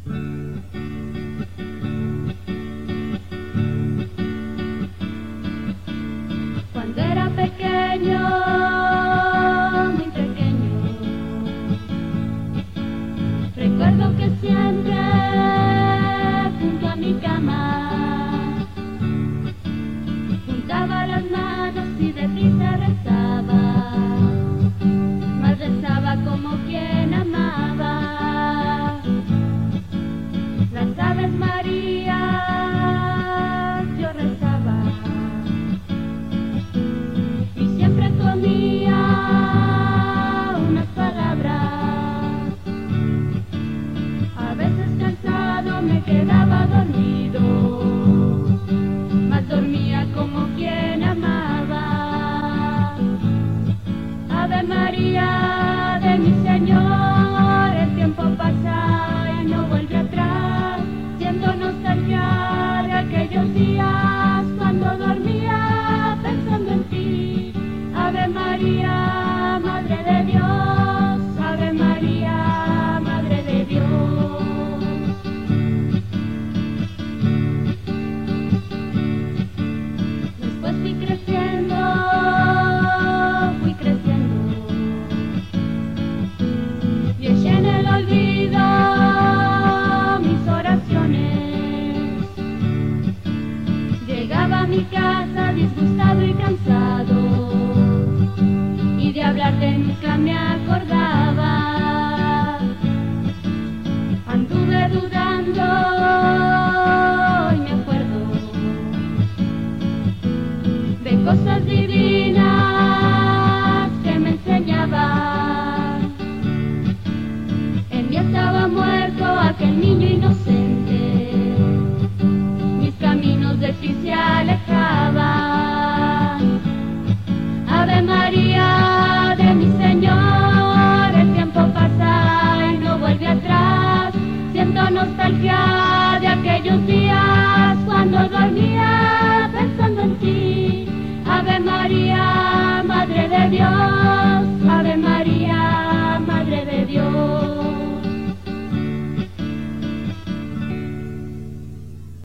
Cuando era pequeño, muy pequeño, recuerdo que siempre junto a mi cama juntaba las manos y de risa rezaba, mas rezaba como quien amaba. Las Aves Marías yo rezaba y siempre comía unas palabras. A veces cansado me quedaba dormido, mas dormía como quien amaba. Ave María de mi Señor, el tiempo pasa y no vuelve atrás. Siento nostalgia de aquellos días cuando dormía pensando en ti. Ave María, Madre de Dios, Ave María, Madre de Dios. Después fui creciendo, y eché en el olvido mis oraciones. Llegaba a mi casa disgustado y cansado, y de hablarte nunca me acordaba. Anduve dudando y me acuerdo de cosas divinas que me enseñaban. En mí estaba muerto aquel niño inocente, mis caminos de ti se alejaban. Ave María de mi Señor, el tiempo pasa y no vuelve atrás. Siento nostalgia de aquellos días cuando dormía pensando en ti. Ave María, Madre de Dios.